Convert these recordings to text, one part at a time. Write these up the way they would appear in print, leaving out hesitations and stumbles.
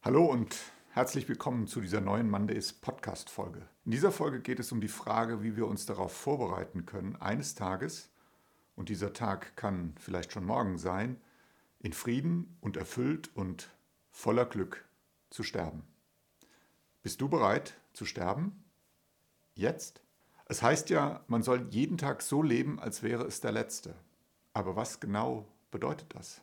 Hallo und herzlich willkommen zu dieser neuen Mondays Podcast-Folge. In dieser Folge geht es um die Frage, wie wir uns darauf vorbereiten können, eines Tages, und dieser Tag kann vielleicht schon morgen sein, in Frieden und erfüllt und voller Glück zu sterben. Bist du bereit zu sterben? Jetzt? Es heißt ja, man soll jeden Tag so leben, als wäre es der letzte. Aber was genau bedeutet das?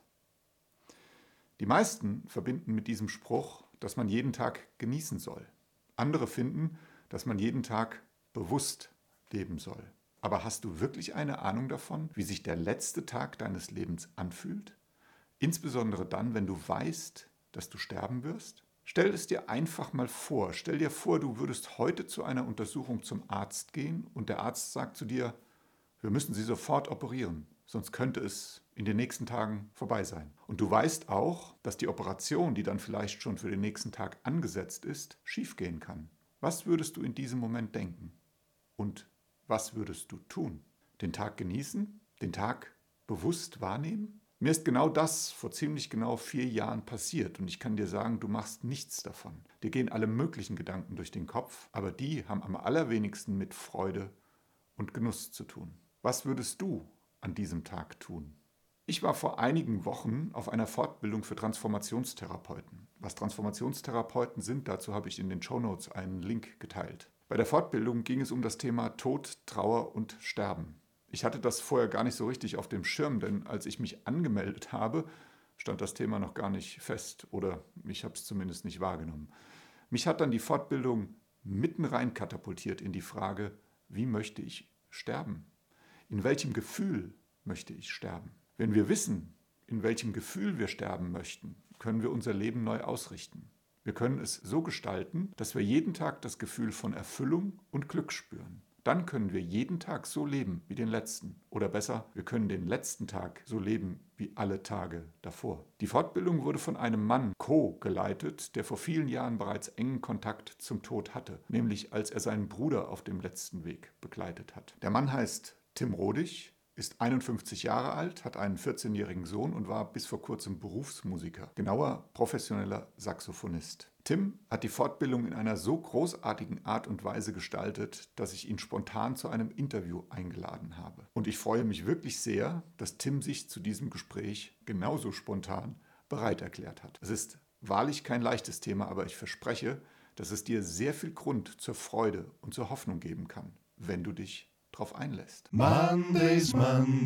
Die meisten verbinden mit diesem Spruch, dass man jeden Tag genießen soll. Andere finden, dass man jeden Tag bewusst leben soll. Aber hast du wirklich eine Ahnung davon, wie sich der letzte Tag deines Lebens anfühlt? Insbesondere dann, wenn du weißt, dass du sterben wirst? Stell es dir einfach mal vor. Stell dir vor, du würdest heute zu einer Untersuchung zum Arzt gehen und der Arzt sagt zu dir, wir müssen Sie sofort operieren, sonst könnte es in den nächsten Tagen vorbei sein. Und du weißt auch, dass die Operation, die dann vielleicht schon für den nächsten Tag angesetzt ist, schiefgehen kann. Was würdest du in diesem Moment denken? Und was würdest du tun? Den Tag genießen? Den Tag bewusst wahrnehmen? Mir ist genau das vor ziemlich genau 4 Jahren passiert und ich kann dir sagen, du machst nichts davon. Dir gehen alle möglichen Gedanken durch den Kopf, aber die haben am allerwenigsten mit Freude und Genuss zu tun. Was würdest du an diesem Tag tun? Ich war vor einigen Wochen auf einer Fortbildung für Transformationstherapeuten. Was Transformationstherapeuten sind, dazu habe ich in den Shownotes einen Link geteilt. Bei der Fortbildung ging es um das Thema Tod, Trauer und Sterben. Ich hatte das vorher gar nicht so richtig auf dem Schirm, denn als ich mich angemeldet habe, stand das Thema noch gar nicht fest oder ich habe es zumindest nicht wahrgenommen. Mich hat dann die Fortbildung mitten rein katapultiert in die Frage, wie möchte ich sterben? In welchem Gefühl möchte ich sterben? Wenn wir wissen, in welchem Gefühl wir sterben möchten, können wir unser Leben neu ausrichten. Wir können es so gestalten, dass wir jeden Tag das Gefühl von Erfüllung und Glück spüren. Dann können wir jeden Tag so leben wie den letzten. Oder besser, wir können den letzten Tag so leben wie alle Tage davor. Die Fortbildung wurde von einem Mann geleitet, der vor vielen Jahren bereits engen Kontakt zum Tod hatte, nämlich als er seinen Bruder auf dem letzten Weg begleitet hat. Der Mann heißt Tim Rodig, ist 51 Jahre alt, hat einen 14-jährigen Sohn und war bis vor kurzem Berufsmusiker, genauer professioneller Saxophonist. Tim hat die Fortbildung in einer so großartigen Art und Weise gestaltet, dass ich ihn spontan zu einem Interview eingeladen habe. Und ich freue mich wirklich sehr, dass Tim sich zu diesem Gespräch genauso spontan bereit erklärt hat. Es ist wahrlich kein leichtes Thema, aber ich verspreche, dass es dir sehr viel Grund zur Freude und zur Hoffnung geben kann, wenn du dich drauf einlässt. Mondays,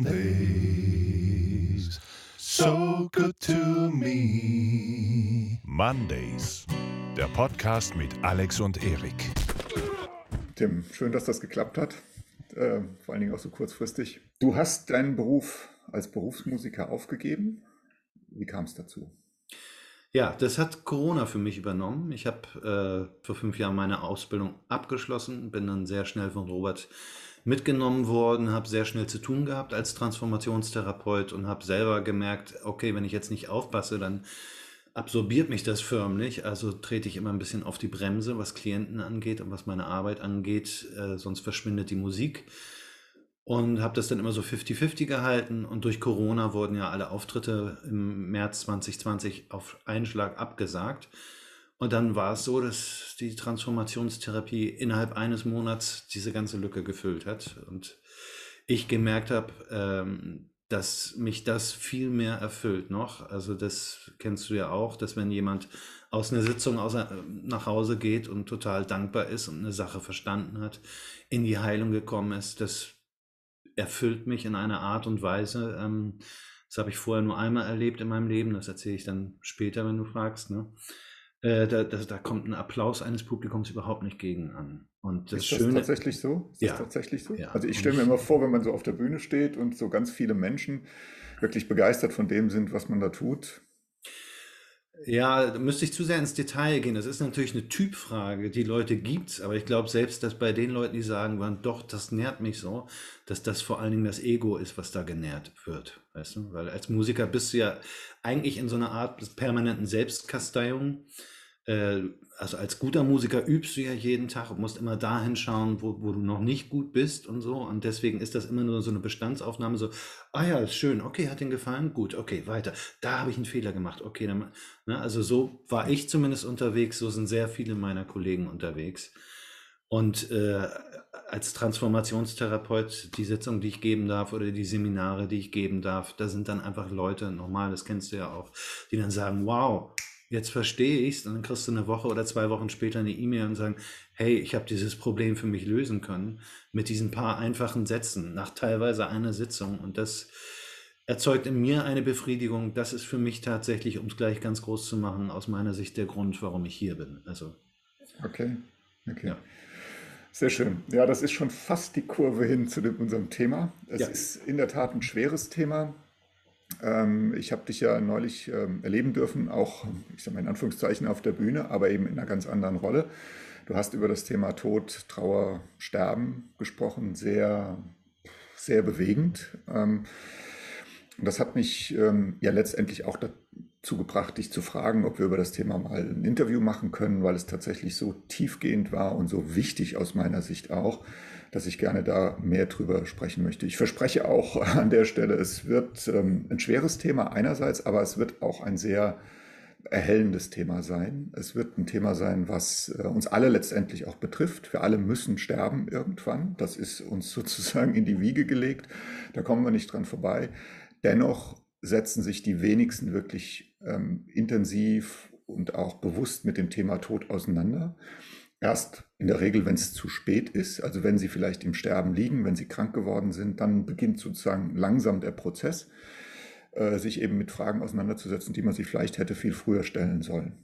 so good to me. Mondays, der Podcast mit Alex und Erik. Tim, schön, dass das geklappt hat, vor allen Dingen auch so kurzfristig. Du hast deinen Beruf als Berufsmusiker aufgegeben. Wie kam es dazu? Ja, das hat Corona für mich übernommen. Ich habe vor 5 Jahren meine Ausbildung abgeschlossen, bin dann sehr schnell von Robert mitgenommen worden, habe sehr schnell zu tun gehabt als Transformationstherapeut und habe selber gemerkt, okay, wenn ich jetzt nicht aufpasse, dann absorbiert mich das förmlich. Also trete ich immer ein bisschen auf die Bremse, was Klienten angeht und was meine Arbeit angeht, sonst verschwindet die Musik. Und habe das dann immer so 50-50 gehalten und durch Corona wurden ja alle Auftritte im März 2020 auf einen Schlag abgesagt. Und dann war es so, dass die Transformationstherapie innerhalb eines Monats diese ganze Lücke gefüllt hat. Und ich gemerkt habe, dass mich das viel mehr erfüllt noch. Also das kennst du ja auch, dass wenn jemand aus einer Sitzung nach Hause geht und total dankbar ist und eine Sache verstanden hat, in die Heilung gekommen ist, das erfüllt mich in einer Art und Weise. Das habe ich vorher nur einmal erlebt in meinem Leben. Das erzähle ich dann später, wenn du fragst. Ne? Da kommt ein Applaus eines Publikums überhaupt nicht gegen an. Und das Ist das Schöne, tatsächlich so? Ist ja, das tatsächlich so? ja. Also ich stelle mir immer vor, wenn man so auf der Bühne steht und so ganz viele Menschen wirklich begeistert von dem sind, was man da tut. Ja, da müsste ich zu sehr ins Detail gehen. Das ist natürlich eine Typfrage. Die Leute gibt's, aber ich glaube selbst, dass bei den Leuten, die sagen, doch, das nährt mich so, dass das vor allen Dingen das Ego ist, was da genährt wird. Weißt du? Weil als Musiker bist du ja eigentlich in so einer Art permanenten Selbstkasteiung. Also als guter Musiker übst du ja jeden Tag und musst immer dahin schauen, wo du noch nicht gut bist und so. Und deswegen ist das immer nur so eine Bestandsaufnahme, so, ah ja, ist schön, okay, hat dir gefallen, gut, okay, weiter. Da habe ich einen Fehler gemacht, okay, dann, ne, also so war ich zumindest unterwegs, so sind sehr viele meiner Kollegen unterwegs. Und als Transformationstherapeut, die Sitzung, die ich geben darf oder die Seminare, die ich geben darf, da sind dann einfach Leute, normal, das kennst du ja auch, die dann sagen, wow, jetzt verstehe ich's. Und dann kriegst du eine Woche oder 2 Wochen später eine E-Mail und sagen, hey, ich habe dieses Problem für mich lösen können mit diesen paar einfachen Sätzen nach teilweise einer Sitzung. Und das erzeugt in mir eine Befriedigung. Das ist für mich tatsächlich, um es gleich ganz groß zu machen, aus meiner Sicht der Grund, warum ich hier bin. Also, Okay, okay. ja. Sehr schön. Ja, das ist schon fast die Kurve hin zu unserem Thema. Es Ja. ist in der Tat ein schweres Thema. Ich habe dich ja neulich erleben dürfen, auch, ich sage mal in Anführungszeichen, auf der Bühne, aber eben in einer ganz anderen Rolle. Du hast über das Thema Tod, Trauer, Sterben gesprochen, sehr, sehr bewegend. Und das hat mich ja letztendlich auch dazu gebracht, dich zu fragen, ob wir über das Thema mal ein Interview machen können, weil es tatsächlich so tiefgehend war und so wichtig aus meiner Sicht auch, dass ich gerne da mehr drüber sprechen möchte. Ich verspreche auch an der Stelle, es wird ein schweres Thema einerseits, aber es wird auch ein sehr erhellendes Thema sein. Es wird ein Thema sein, was uns alle letztendlich auch betrifft. Wir alle müssen sterben irgendwann. Das ist uns sozusagen in die Wiege gelegt. Da kommen wir nicht dran vorbei. Dennoch setzen sich die wenigsten wirklich intensiv und auch bewusst mit dem Thema Tod auseinander. Erst in der Regel, wenn es zu spät ist, also wenn sie vielleicht im Sterben liegen, wenn sie krank geworden sind, dann beginnt sozusagen langsam der Prozess, sich eben mit Fragen auseinanderzusetzen, die man sich vielleicht hätte viel früher stellen sollen.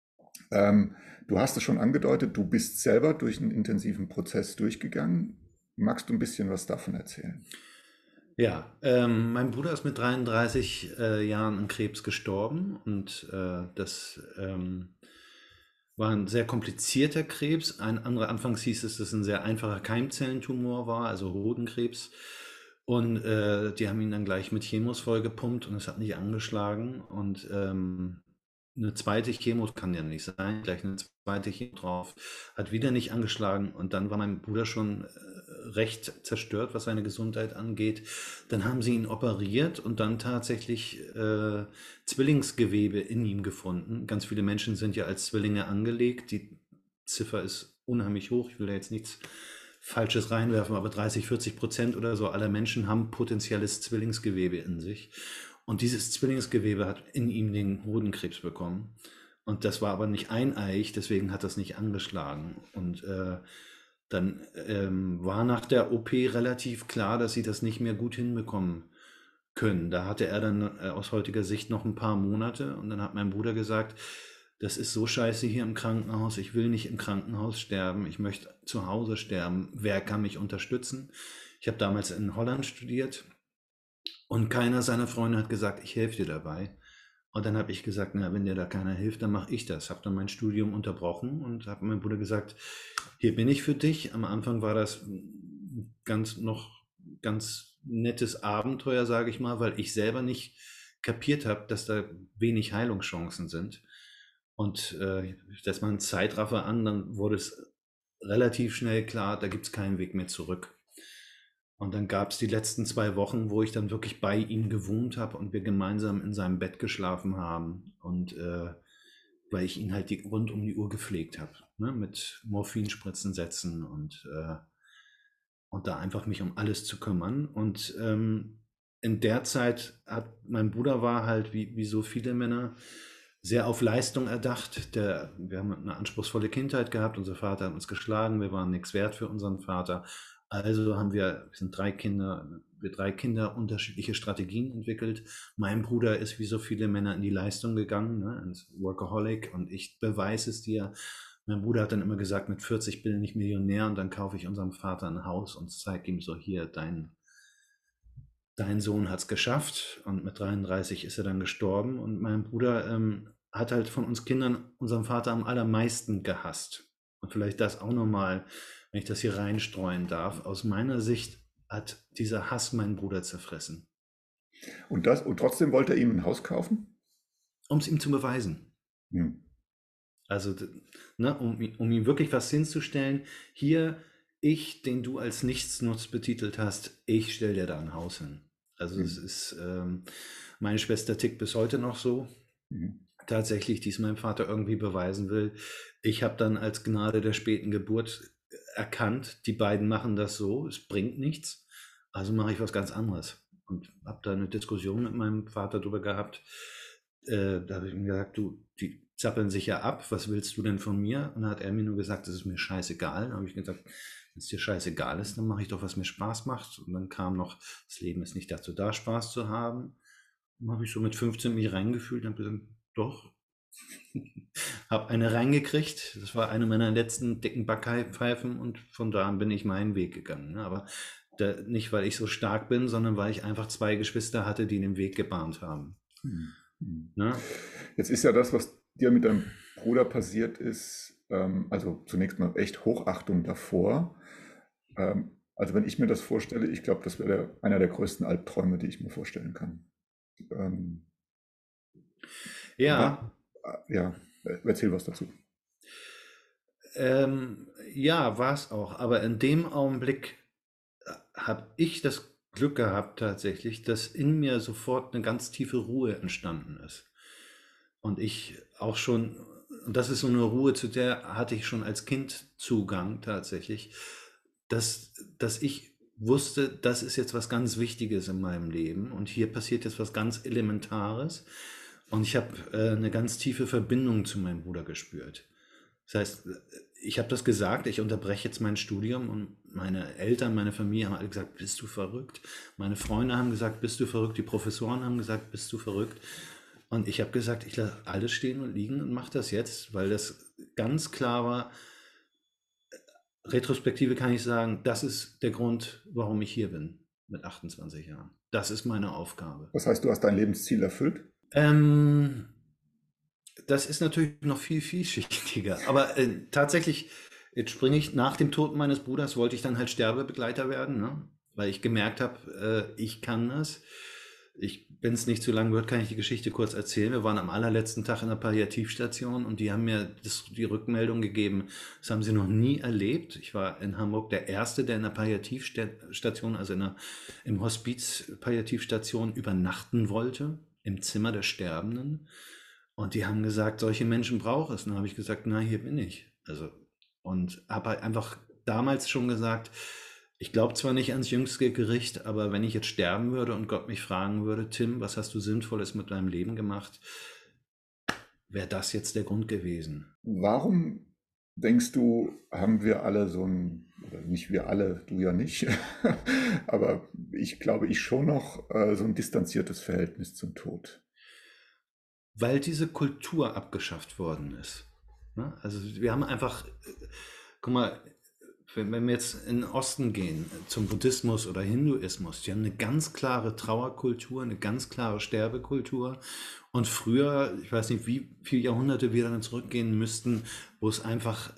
Du hast es schon angedeutet, du bist selber durch einen intensiven Prozess durchgegangen. Magst du ein bisschen was davon erzählen? Ja, mein Bruder ist mit 33 Jahren an Krebs gestorben und das war ein sehr komplizierter Krebs. Ein anderer anfangs hieß es, dass es ein sehr einfacher Keimzellentumor war, also Hodenkrebs. Und die haben ihn dann gleich mit Chemos vollgepumpt und es hat nicht angeschlagen. Und eine zweite Chemo kann ja nicht sein, gleich eine zweite Chemo drauf, hat wieder nicht angeschlagen. Und dann war mein Bruder schon recht zerstört, was seine Gesundheit angeht. Dann haben sie ihn operiert und dann tatsächlich Zwillingsgewebe in ihm gefunden. Ganz viele Menschen sind ja als Zwillinge angelegt. Die Ziffer ist unheimlich hoch. Ich will da jetzt nichts Falsches reinwerfen, aber 30-40% oder so aller Menschen haben potenzielles Zwillingsgewebe in sich. Und dieses Zwillingsgewebe hat in ihm den Hodenkrebs bekommen. Und das war aber nicht eineich, deswegen hat das nicht angeschlagen. Und dann war nach der OP relativ klar, dass sie das nicht mehr gut hinbekommen können. Da hatte er dann aus heutiger Sicht noch ein paar Monate. Und dann hat mein Bruder gesagt, das ist so scheiße hier im Krankenhaus, ich will nicht im Krankenhaus sterben, ich möchte zu Hause sterben. Wer kann mich unterstützen? Ich habe damals in Holland studiert und keiner seiner Freunde hat gesagt, ich helfe dir dabei. Und dann habe ich gesagt, na, wenn dir da keiner hilft, dann mache ich das. Habe dann mein Studium unterbrochen und habe meinem Bruder gesagt, hier bin ich für dich. Am Anfang war das ganz nettes Abenteuer, sage ich mal, weil ich selber nicht kapiert habe, dass da wenig Heilungschancen sind. Und setzt man einen Zeitraffer an, dann wurde es relativ schnell klar, da gibt es keinen Weg mehr zurück. Und dann gab es die letzten 2 Wochen, wo ich dann wirklich bei ihm gewohnt habe und wir gemeinsam in seinem Bett geschlafen haben. Und weil ich ihn halt rund um die Uhr gepflegt habe, ne? Mit Morphinspritzen setzen und da einfach mich um alles zu kümmern. Und in der Zeit mein Bruder war halt, wie so viele Männer, sehr auf Leistung erdacht. Wir haben eine anspruchsvolle Kindheit gehabt, unser Vater hat uns geschlagen, wir waren nichts wert für unseren Vater. Also haben wir sind 3 Kinder unterschiedliche Strategien entwickelt. Mein Bruder ist wie so viele Männer in die Leistung gegangen, ne, ins Workaholic, und ich beweise es dir. Mein Bruder hat dann immer gesagt, mit 40 bin ich Millionär und dann kaufe ich unserem Vater ein Haus und zeige ihm so, hier, dein Sohn hat es geschafft. Und mit 33 ist er dann gestorben und mein Bruder hat halt von uns Kindern unseren Vater am allermeisten gehasst. Und vielleicht das auch nochmal, wenn ich das hier reinstreuen darf. Aus meiner Sicht hat dieser Hass meinen Bruder zerfressen. Und trotzdem wollte er ihm ein Haus kaufen? Um es ihm zu beweisen. Hm. Also, ne, um ihm wirklich was hinzustellen, hier, ich, den du als Nichtsnutz betitelt hast, ich stelle dir da ein Haus hin. Also es Mhm. ist, meine Schwester tickt bis heute noch so, Mhm. tatsächlich, die es meinem Vater irgendwie beweisen will. Ich habe dann als Gnade der späten Geburt erkannt, die beiden machen das so, es bringt nichts, also mache ich was ganz anderes. Und habe da eine Diskussion mit meinem Vater drüber gehabt. Da habe ich ihm gesagt, du, die zappeln sich ja ab, was willst du denn von mir? Und dann hat er mir nur gesagt, das ist mir scheißegal. Dann habe ich gesagt, wenn es dir scheißegal ist, dann mache ich doch, was mir Spaß macht. Und dann kam noch, das Leben ist nicht dazu da, Spaß zu haben. Dann habe ich so mit 15 mich reingefühlt und habe gesagt, doch, habe eine reingekriegt. Das war eine meiner letzten dicken Backpfeifen und von da an bin ich meinen Weg gegangen. Ne? Aber nicht, weil ich so stark bin, sondern weil ich einfach zwei Geschwister hatte, die den Weg gebahnt haben. Mhm. Mhm. Ne? Jetzt ist ja das, was dir mit deinem Bruder passiert ist, also zunächst mal echt Hochachtung davor. Also wenn ich mir das vorstelle, ich glaube, das wäre einer der größten Albträume, die ich mir vorstellen kann. Ähm, Ja, wa- ja, erzähl was dazu. ja, war es auch. Aber in dem Augenblick habe ich das Glück gehabt tatsächlich, dass in mir sofort eine ganz tiefe Ruhe entstanden ist. Und ich auch schon, und das ist so eine Ruhe, zu der hatte ich schon als Kind Zugang tatsächlich, dass ich wusste, das ist jetzt was ganz Wichtiges in meinem Leben und hier passiert jetzt was ganz Elementares. Und ich habe eine ganz tiefe Verbindung zu meinem Bruder gespürt. Das heißt, ich habe das gesagt, ich unterbreche jetzt mein Studium und meine Eltern, meine Familie haben alle gesagt, bist du verrückt? Meine Freunde haben gesagt, bist du verrückt? Die Professoren haben gesagt, bist du verrückt? Und ich habe gesagt, ich lasse alles stehen und liegen und mache das jetzt, weil das ganz klar war, Retrospektive kann ich sagen, das ist der Grund, warum ich hier bin mit 28 Jahren. Das ist meine Aufgabe. Das heißt, du hast dein Lebensziel erfüllt? Ähm, Das ist natürlich noch viel vielschichtiger. Aber tatsächlich, jetzt springe ich, nach dem Tod meines Bruders wollte ich dann halt Sterbebegleiter werden, ne? Weil ich gemerkt habe, ich kann das. Wenn es nicht zu lang wird, kann ich die Geschichte kurz erzählen. Wir waren am allerletzten Tag in der Palliativstation und die haben mir die Rückmeldung gegeben, das haben sie noch nie erlebt. Ich war in Hamburg der Erste, der in der Palliativstation, also im Hospiz Palliativstation übernachten wollte, im Zimmer der Sterbenden. Und die haben gesagt, solche Menschen braucht es. Und dann habe ich gesagt, na, hier bin ich. Also, und habe halt einfach damals schon gesagt, ich glaube zwar nicht ans jüngste Gericht, aber wenn ich jetzt sterben würde und Gott mich fragen würde, Tim, was hast du Sinnvolles mit deinem Leben gemacht, wäre das jetzt der Grund gewesen. Warum denkst du, haben wir alle so ein, oder nicht wir alle, du ja nicht, aber ich glaube, ich schon noch so ein distanziertes Verhältnis zum Tod? Weil diese Kultur abgeschafft worden ist. Ne? Also wir haben einfach, guck mal, wenn wir jetzt in den Osten gehen, zum Buddhismus oder Hinduismus, die haben eine ganz klare Trauerkultur, eine ganz klare Sterbekultur. Und früher, ich weiß nicht, wie viele Jahrhunderte wir dann zurückgehen müssten, wo es einfach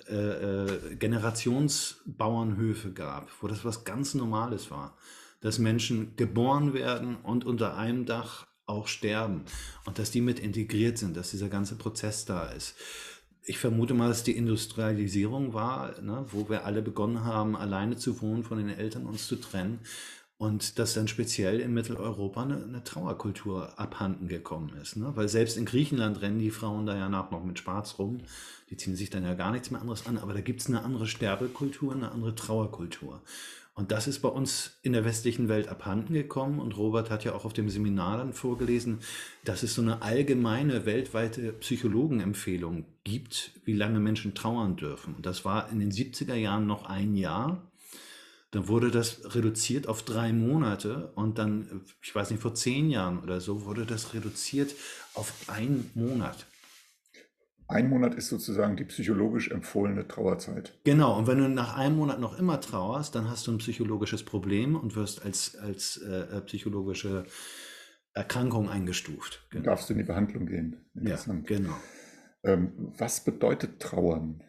Generationsbauernhöfe gab, wo das was ganz Normales war, dass Menschen geboren werden und unter einem Dach auch sterben und dass die mit integriert sind, dass dieser ganze Prozess da ist. Ich vermute mal, dass die Industrialisierung war, ne, wo wir alle begonnen haben, alleine zu wohnen, von den Eltern uns zu trennen. Und dass dann speziell in Mitteleuropa eine Trauerkultur abhanden gekommen ist. Ne? Weil selbst in Griechenland rennen die Frauen da ja noch mit Schwarz rum. Die ziehen sich dann ja gar nichts mehr anderes an. Aber da gibt es eine andere Sterbekultur, eine andere Trauerkultur. Und das ist bei uns in der westlichen Welt abhanden gekommen. Und Robert hat ja auch auf dem Seminar dann vorgelesen, dass es so eine allgemeine weltweite Psychologenempfehlung gibt, wie lange Menschen trauern dürfen. Und das war in den 70er Jahren noch ein Jahr. Dann wurde das reduziert auf 3 Monate und dann, ich weiß nicht, vor 10 Jahren oder so, wurde das reduziert auf einen Monat. Ein Monat ist sozusagen die psychologisch empfohlene Trauerzeit. Genau, und wenn du nach einem Monat noch immer trauerst, dann hast du ein psychologisches Problem und wirst als psychologische Erkrankung eingestuft. Dann Genau. darfst du in die Behandlung gehen. Ja, Interessant. genau. Was bedeutet Trauern?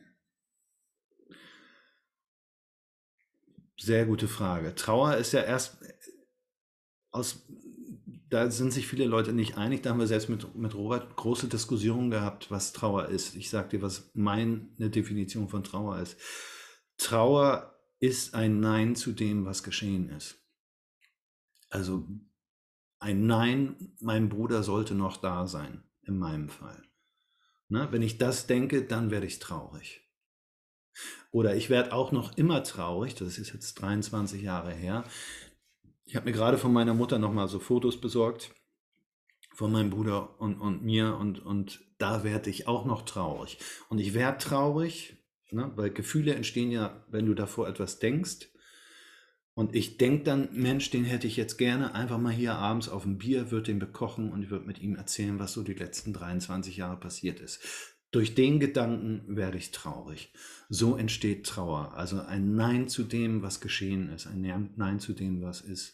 Sehr gute Frage. Trauer ist ja erst aus da sind sich viele Leute nicht einig. Da haben wir selbst mit Robert große Diskussionen gehabt, was Trauer ist. Ich sage dir, was meine Definition von Trauer ist. Trauer ist ein Nein zu dem, was geschehen ist. Also ein Nein, mein Bruder sollte noch da sein, in meinem Fall. Ne? Wenn ich das denke, dann werde ich traurig. Oder ich werde auch noch immer traurig, das ist jetzt 23 Jahre her. Ich habe mir gerade von meiner Mutter nochmal so Fotos besorgt, von meinem Bruder und mir, und da werde ich auch noch traurig. Und ich werde traurig, ne, weil Gefühle entstehen ja, wenn du davor etwas denkst. Und ich denke dann, Mensch, den hätte ich jetzt gerne einfach mal hier abends auf ein Bier, würde den bekochen und ich würde mit ihm erzählen, was so die letzten 23 Jahre passiert ist. Durch den Gedanken werde ich traurig. So entsteht Trauer. Also ein Nein zu dem, was geschehen ist. Ein Nein zu dem, was ist.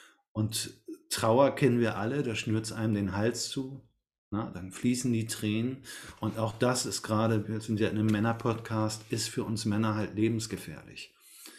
Und Trauer kennen wir alle, da schnürt es einem den Hals zu. Na, dann fließen die Tränen. Und auch das ist gerade, wir sind ja in einem Männer-Podcast, ist für uns Männer halt lebensgefährlich.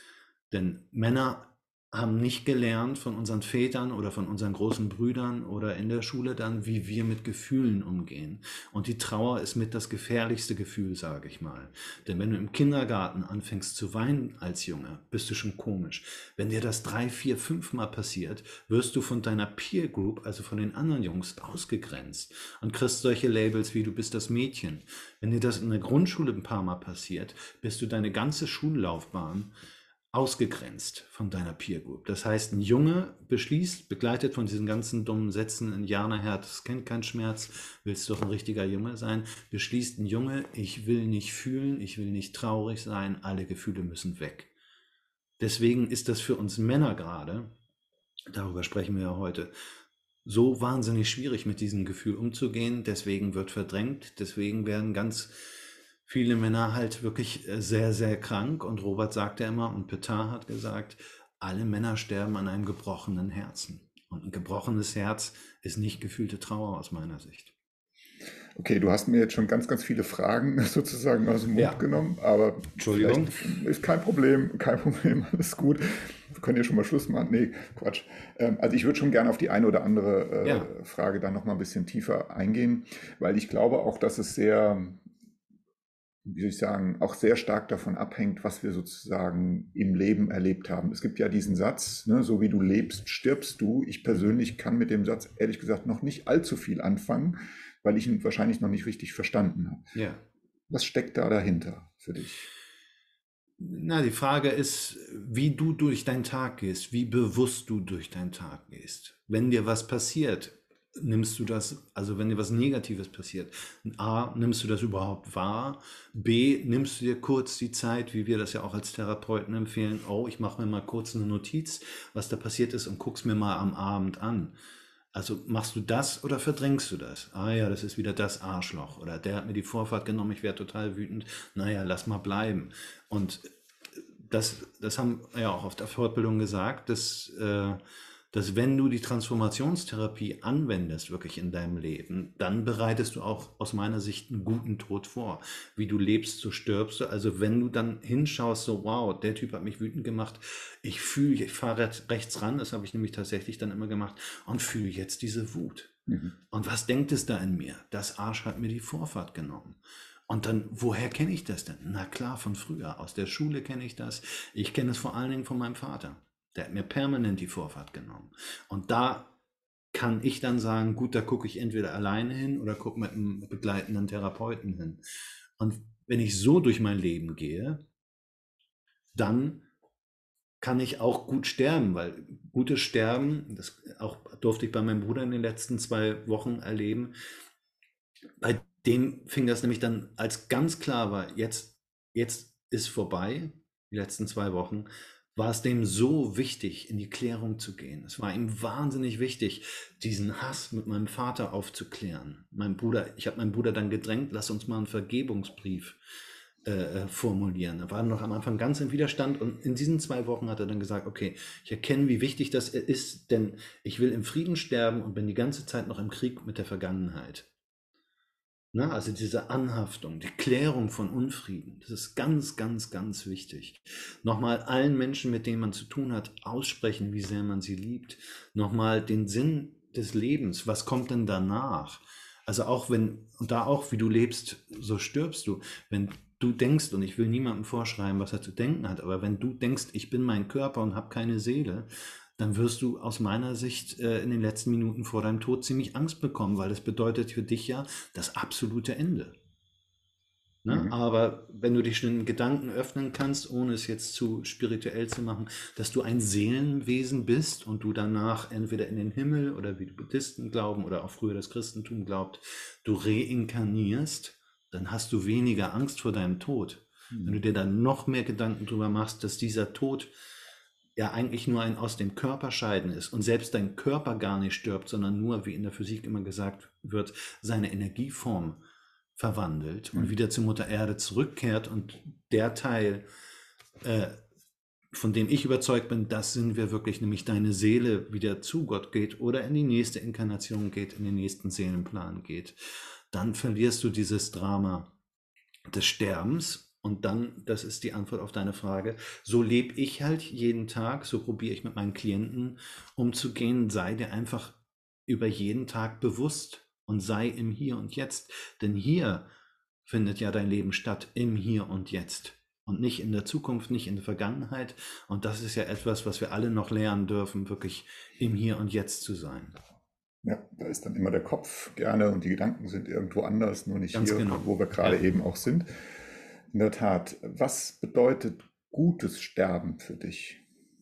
Denn Männer haben nicht gelernt von unseren Vätern oder von unseren großen Brüdern oder in der Schule dann, wie wir mit Gefühlen umgehen. Und die Trauer ist mit das gefährlichste Gefühl, sage ich mal. Denn wenn du im Kindergarten anfängst zu weinen als Junge, bist du schon komisch. Wenn dir das 3, 4, 5 Mal passiert, wirst du von deiner Peer Group, also von den anderen Jungs, ausgegrenzt und kriegst solche Labels wie du bist das Mädchen. Wenn dir das in der Grundschule ein paar Mal passiert, bist du deine ganze Schullaufbahn ausgegrenzt von deiner Peer Group. Das heißt, ein Junge beschließt, begleitet von diesen ganzen dummen Sätzen, Indianerherz kennt keinen Schmerz, willst doch ein richtiger Junge sein, beschließt ein Junge, ich will nicht fühlen, ich will nicht traurig sein, alle Gefühle müssen weg. Deswegen ist das für uns Männer gerade, darüber sprechen wir ja heute, so wahnsinnig schwierig mit diesem Gefühl umzugehen, deswegen wird verdrängt, deswegen werden ganz viele Männer halt wirklich sehr, sehr krank, und Robert sagt ja immer, und Petain hat gesagt, alle Männer sterben an einem gebrochenen Herzen. Und ein gebrochenes Herz ist nicht gefühlte Trauer aus meiner Sicht. Okay, du hast mir jetzt schon ganz, ganz viele Fragen sozusagen aus dem Mund genommen, aber Entschuldigung. Ist kein Problem, alles gut. Wir können ja schon mal Schluss machen. Nee, Quatsch. Also ich würde schon gerne auf die eine oder andere Frage dann nochmal ein bisschen tiefer eingehen, weil ich glaube auch, dass es sehr, wie soll ich sagen, auch sehr stark davon abhängt, was wir sozusagen im Leben erlebt haben. Es gibt ja diesen Satz, ne, so wie du lebst, stirbst du. Ich persönlich kann mit dem Satz ehrlich gesagt noch nicht allzu viel anfangen, weil ich ihn wahrscheinlich noch nicht richtig verstanden habe. Ja. Was steckt da dahinter für dich? Na, die Frage ist, wie du durch deinen Tag gehst, wie bewusst du durch deinen Tag gehst. Wenn dir was passiert, nimmst du das, also wenn dir was Negatives passiert, A, nimmst du das überhaupt wahr? B, nimmst du dir kurz die Zeit, wie wir das ja auch als Therapeuten empfehlen, oh, ich mache mir mal kurz eine Notiz, was da passiert ist, und guck's mir mal am Abend an. Also machst du das oder verdrängst du das? Ah ja, das ist wieder das Arschloch. Oder der hat mir die Vorfahrt genommen, ich werde total wütend. Naja, lass mal bleiben. Und das haben wir ja auch auf der Fortbildung gesagt, dass wenn du die Transformationstherapie anwendest, wirklich in deinem Leben, dann bereitest du auch aus meiner Sicht einen guten Tod vor. Wie du lebst, so stirbst du. Also wenn du dann hinschaust, so wow, der Typ hat mich wütend gemacht, ich fahre rechts ran, das habe ich nämlich tatsächlich dann immer gemacht, und fühle jetzt diese Wut. Mhm. Und was denkt es da in mir? Das Arsch hat mir die Vorfahrt genommen. Und dann, woher kenne ich das denn? Na klar, von früher. Aus der Schule kenne ich das. Ich kenne es vor allen Dingen von meinem Vater. Der hat mir permanent die Vorfahrt genommen. Und da kann ich dann sagen, gut, da gucke ich entweder alleine hin oder gucke mit einem begleitenden Therapeuten hin. Und wenn ich so durch mein Leben gehe, dann kann ich auch gut sterben, weil gutes Sterben, das auch durfte ich bei meinem Bruder in den letzten 2 Wochen erleben, bei dem fing das nämlich dann, als ganz klar war, jetzt ist vorbei, die letzten 2 Wochen, war es dem so wichtig, in die Klärung zu gehen. Es war ihm wahnsinnig wichtig, diesen Hass mit meinem Vater aufzuklären. Ich habe meinen Bruder dann gedrängt, lass uns mal einen Vergebungsbrief formulieren. Er war noch am Anfang ganz im Widerstand, und in diesen 2 Wochen hat er dann gesagt, okay, ich erkenne, wie wichtig das ist, denn ich will im Frieden sterben und bin die ganze Zeit noch im Krieg mit der Vergangenheit. Na, also diese Anhaftung, die Klärung von Unfrieden, das ist ganz, ganz, ganz wichtig. Nochmal allen Menschen, mit denen man zu tun hat, aussprechen, wie sehr man sie liebt. Nochmal den Sinn des Lebens. Was kommt denn danach? Also auch wenn, und da auch, wie du lebst, so stirbst du. Wenn du denkst, und ich will niemandem vorschreiben, was er zu denken hat, aber wenn du denkst, ich bin mein Körper und habe keine Seele, dann wirst du aus meiner Sicht in den letzten Minuten vor deinem Tod ziemlich Angst bekommen, weil das bedeutet für dich ja das absolute Ende. Ne? Mhm. Aber wenn du dich schon in Gedanken öffnen kannst, ohne es jetzt zu spirituell zu machen, dass du ein Seelenwesen bist und du danach entweder in den Himmel oder wie die Buddhisten glauben oder auch früher das Christentum glaubt, du reinkarnierst, dann hast du weniger Angst vor deinem Tod. Wenn du dir dann noch mehr Gedanken darüber machst, dass dieser Tod ja eigentlich nur ein aus dem Körper scheiden ist und selbst dein Körper gar nicht stirbt, sondern nur, wie in der Physik immer gesagt wird, seine Energieform verwandelt und wieder zur Mutter Erde zurückkehrt und der Teil, von dem ich überzeugt bin, das sind wir wirklich, nämlich deine Seele wieder zu Gott geht oder in die nächste Inkarnation geht, in den nächsten Seelenplan geht, dann verlierst du dieses Drama des Sterbens und dann, das ist die Antwort auf deine Frage, so lebe ich halt jeden Tag, so probiere ich mit meinen Klienten umzugehen, sei dir einfach über jeden Tag bewusst und sei im Hier und Jetzt, denn hier findet ja dein Leben statt, im Hier und Jetzt und nicht in der Zukunft, nicht in der Vergangenheit und das ist ja etwas, was wir alle noch lernen dürfen, wirklich im Hier und Jetzt zu sein. Ja, da ist dann immer der Kopf gerne und die Gedanken sind irgendwo anders, nur nicht Ganz hier, genau. wo wir gerade Ja. eben auch sind. In der Tat, was bedeutet gutes Sterben für dich?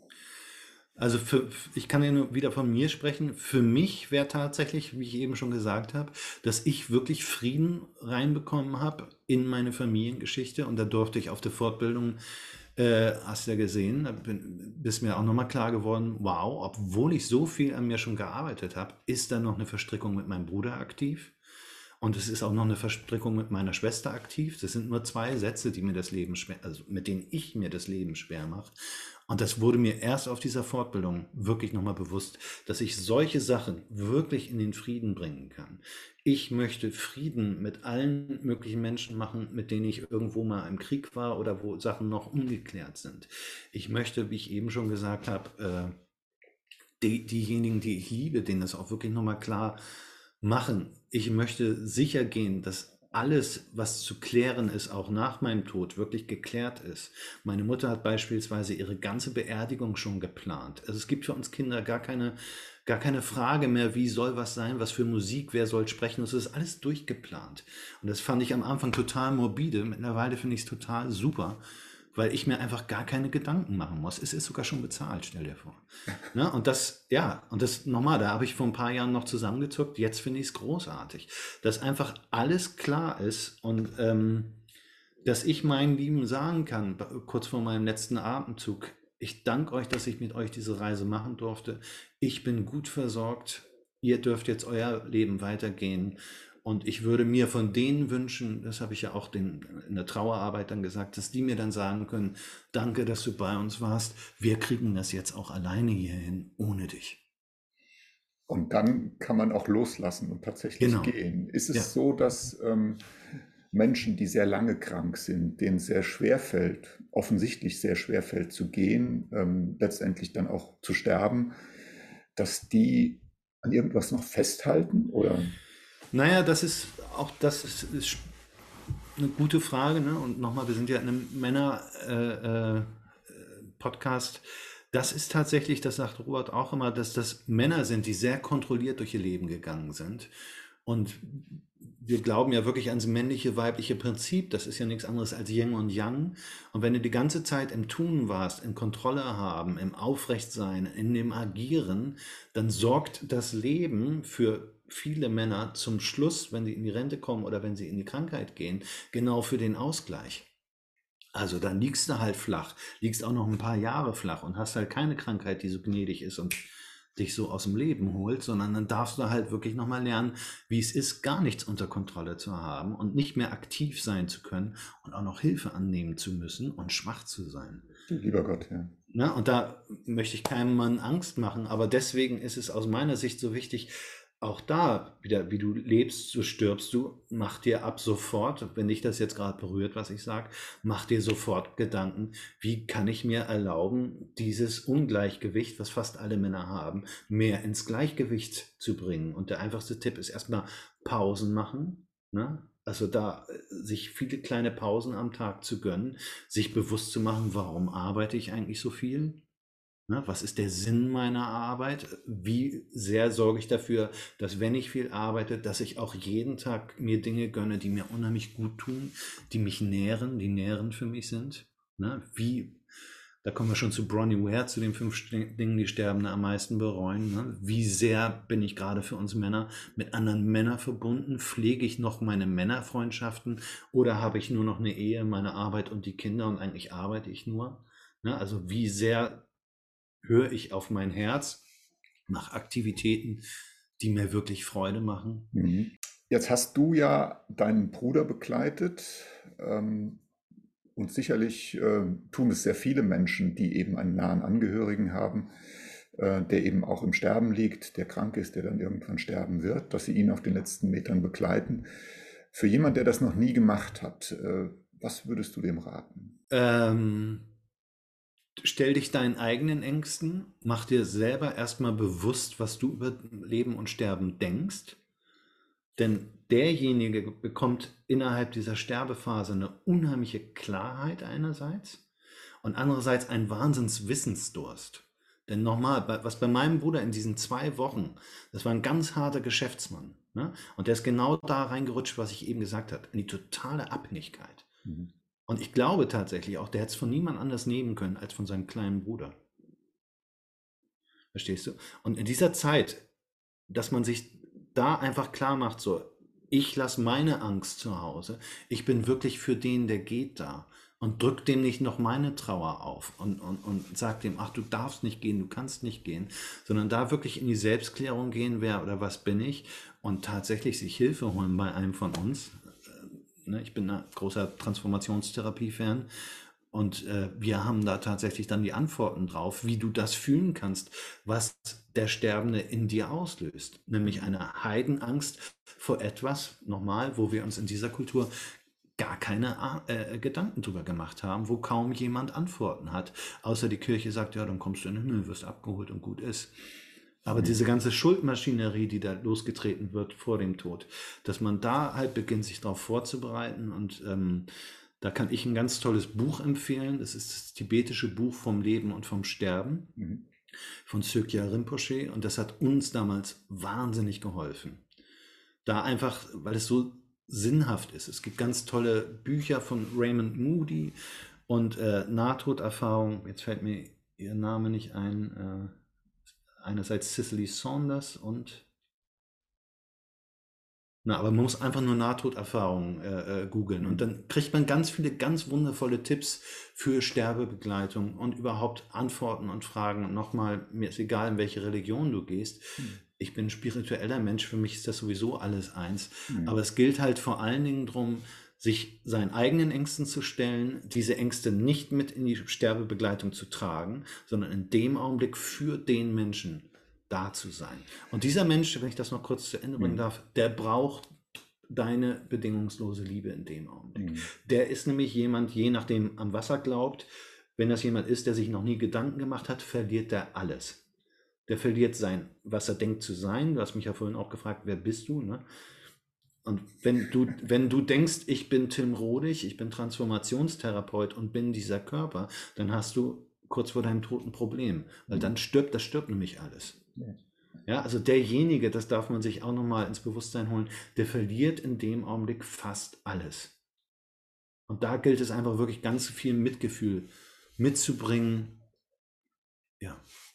Also ich kann ja nur wieder von mir sprechen. Für mich wäre tatsächlich, wie ich eben schon gesagt habe, dass ich wirklich Frieden reinbekommen habe in meine Familiengeschichte. Und da durfte ich auf der Fortbildung, hast du ja gesehen, ist mir auch nochmal klar geworden, wow, obwohl ich so viel an mir schon gearbeitet habe, ist da noch eine Verstrickung mit meinem Bruder aktiv. Und es ist auch noch eine Verstrickung mit meiner Schwester aktiv. Das sind nur 2 Sätze, die mir das Leben schwer, also mit denen ich mir das Leben schwer mache. Und das wurde mir erst auf dieser Fortbildung wirklich nochmal bewusst, dass ich solche Sachen wirklich in den Frieden bringen kann. Ich möchte Frieden mit allen möglichen Menschen machen, mit denen ich irgendwo mal im Krieg war oder wo Sachen noch ungeklärt sind. Ich möchte, wie ich eben schon gesagt habe, diejenigen, die ich liebe, denen das auch wirklich nochmal klar machen. Ich möchte sicher gehen, dass alles, was zu klären ist, auch nach meinem Tod, wirklich geklärt ist. Meine Mutter hat beispielsweise ihre ganze Beerdigung schon geplant. Also es gibt für uns Kinder gar keine Frage mehr, wie soll was sein, was für Musik, wer soll sprechen. Das ist alles durchgeplant. Und das fand ich am Anfang total morbide. Mittlerweile finde ich es total super, weil ich mir einfach gar keine Gedanken machen muss. Es ist sogar schon bezahlt, stell dir vor. Ne? Und das, ja, und das nochmal, da habe ich vor ein paar Jahren noch zusammengezuckt, jetzt finde ich es großartig, dass einfach alles klar ist und dass ich meinen Lieben sagen kann, kurz vor meinem letzten Atemzug, ich danke euch, dass ich mit euch diese Reise machen durfte. Ich bin gut versorgt. Ihr dürft jetzt euer Leben weitergehen. Und ich würde mir von denen wünschen, das habe ich ja auch in der Trauerarbeit dann gesagt, dass die mir dann sagen können, danke, dass du bei uns warst. Wir kriegen das jetzt auch alleine hierhin, ohne dich. Und dann kann man auch loslassen und tatsächlich Genau. gehen. Ist Ja. es so, dass Menschen, die sehr lange krank sind, denen es sehr schwer fällt, offensichtlich sehr schwer fällt zu gehen, letztendlich dann auch zu sterben, dass die an irgendwas noch festhalten? Oder? Naja, das ist eine gute Frage. Ne? Und nochmal, wir sind ja in einem Männer-Podcast. Das ist tatsächlich, das sagt Robert auch immer, dass das Männer sind, die sehr kontrolliert durch ihr Leben gegangen sind. Und wir glauben ja wirklich ans männliche, weibliche Prinzip. Das ist ja nichts anderes als Yin und Yang. Und wenn du die ganze Zeit im Tun warst, in Kontrolle haben, im Aufrechtsein, in dem Agieren, dann sorgt das Leben für viele Männer zum Schluss, wenn sie in die Rente kommen oder wenn sie in die Krankheit gehen, genau für den Ausgleich. Also dann liegst du halt flach, liegst auch noch ein paar Jahre flach und hast halt keine Krankheit, die so gnädig ist und dich so aus dem Leben holt, sondern dann darfst du halt wirklich nochmal lernen, wie es ist, gar nichts unter Kontrolle zu haben und nicht mehr aktiv sein zu können und auch noch Hilfe annehmen zu müssen und schwach zu sein. Lieber Gott, ja. Ne? Und da möchte ich keinem Mann Angst machen, aber deswegen ist es aus meiner Sicht so wichtig, auch da wieder, wie du lebst, so stirbst du, mach dir ab sofort, wenn dich das jetzt gerade berührt, was ich sage, mach dir sofort Gedanken, wie kann ich mir erlauben, dieses Ungleichgewicht, was fast alle Männer haben, mehr ins Gleichgewicht zu bringen. Und der einfachste Tipp ist erstmal Pausen machen, ne? Also da sich viele kleine Pausen am Tag zu gönnen, sich bewusst zu machen, warum arbeite ich eigentlich so viel? Ne, was ist der Sinn meiner Arbeit? Wie sehr sorge ich dafür, dass wenn ich viel arbeite, dass ich auch jeden Tag mir Dinge gönne, die mir unheimlich gut tun, die mich nähren, die nährend für mich sind? Ne, da kommen wir schon zu Bronnie Ware, zu den 5 Dingen, die Sterbende am meisten bereuen. Ne? Wie sehr bin ich gerade für uns Männer mit anderen Männern verbunden? Pflege ich noch meine Männerfreundschaften oder habe ich nur noch eine Ehe, meine Arbeit und die Kinder und eigentlich arbeite ich nur? Ne, also wie sehr höre ich auf mein Herz, mache Aktivitäten, die mir wirklich Freude machen. Mhm. Jetzt hast du ja deinen Bruder begleitet, und sicherlich tun es sehr viele Menschen, die eben einen nahen Angehörigen haben, der eben auch im Sterben liegt, der krank ist, der dann irgendwann sterben wird, dass sie ihn auf den letzten Metern begleiten. Für jemanden, der das noch nie gemacht hat, was würdest du dem raten? Stell dich deinen eigenen Ängsten, mach dir selber erstmal bewusst, was du über Leben und Sterben denkst. Denn derjenige bekommt innerhalb dieser Sterbephase eine unheimliche Klarheit einerseits und andererseits einen Wahnsinnswissensdurst. Denn nochmal, was bei meinem Bruder in diesen 2 Wochen, das war ein ganz harter Geschäftsmann. Ne? Und der ist genau da reingerutscht, was ich eben gesagt habe, in die totale Abhängigkeit. Mhm. Und ich glaube tatsächlich auch, der hätte es von niemand anders nehmen können als von seinem kleinen Bruder. Verstehst du? Und in dieser Zeit, dass man sich da einfach klar macht, so, ich lasse meine Angst zu Hause, ich bin wirklich für den, der geht da und drück dem nicht noch meine Trauer auf und sag dem, ach, du darfst nicht gehen, du kannst nicht gehen, sondern da wirklich in die Selbstklärung gehen, wer oder was bin ich und tatsächlich sich Hilfe holen bei einem von uns. Ich bin ein großer Transformationstherapie-Fan und wir haben da tatsächlich dann die Antworten drauf, wie du das fühlen kannst, was der Sterbende in dir auslöst. Nämlich eine Heidenangst vor etwas, nochmal, wo wir uns in dieser Kultur gar keine Gedanken drüber gemacht haben, wo kaum jemand Antworten hat. Außer die Kirche sagt, ja, dann kommst du in den Himmel, wirst abgeholt und gut ist. Aber diese ganze Schuldmaschinerie, die da losgetreten wird vor dem Tod, dass man da halt beginnt, sich darauf vorzubereiten und da kann ich ein ganz tolles Buch empfehlen. Das ist das tibetische Buch vom Leben und vom Sterben von Sökya Rinpoche und das hat uns damals wahnsinnig geholfen. Da einfach, weil es so sinnhaft ist. Es gibt ganz tolle Bücher von Raymond Moody und Nahtoderfahrung. Jetzt fällt mir ihr Name nicht ein. Einerseits Cicely Saunders und aber man muss einfach nur Nahtoderfahrungen googeln und dann kriegt man ganz viele ganz wundervolle Tipps für Sterbebegleitung und überhaupt Antworten und Fragen. Und nochmal, mir ist egal, in welche Religion du gehst. Ich bin ein spiritueller Mensch, für mich ist das sowieso alles eins. Aber es gilt halt vor allen Dingen darum, sich seinen eigenen Ängsten zu stellen, diese Ängste nicht mit in die Sterbebegleitung zu tragen, sondern in dem Augenblick für den Menschen da zu sein. Und dieser Mensch, wenn ich das noch kurz zu Ende bringen darf, der braucht deine bedingungslose Liebe in dem Augenblick. Der ist nämlich jemand, je nachdem am Wasser glaubt, wenn das jemand ist, der sich noch nie Gedanken gemacht hat, verliert der alles. Der verliert sein, was er denkt zu sein. Du hast mich ja vorhin auch gefragt, wer bist du? Ne? Und wenn du denkst, ich bin Tim Rodig, ich bin Transformationstherapeut und bin dieser Körper, dann hast du kurz vor deinem Tod ein Problem, weil dann stirbt nämlich alles. Ja, also derjenige, das darf man sich auch nochmal ins Bewusstsein holen, der verliert in dem Augenblick fast alles. Und da gilt es einfach wirklich ganz viel Mitgefühl mitzubringen. Ja.